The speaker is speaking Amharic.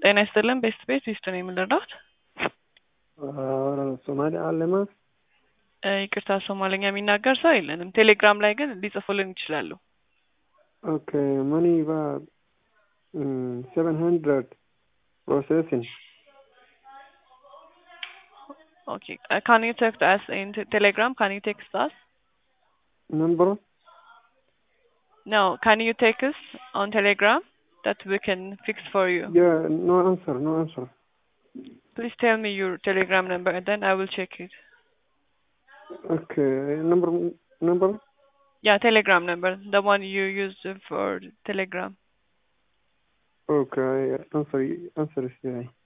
ጤና ይስጥልን ቤስት ቤት ዊስት ነው የምንረዳት። ሶማሌ አለማ ይቅርታ ሶማለኛ የሚናገር ሰው የለንም። ቴሌግራም ላይ ግን ሊጽፉልን ይችላሉ። ኦኬ መኒ ባ 700 processing. Okay. Can you text us in Telegram? Can you text us? Number? No. Can you text on Telegram that we can fix for you? Yeah, no answer. Please tell me your Telegram number and then I will check it. Okay, number? Yeah, Telegram number, the one you used for Telegram. Okay, answer is yeah.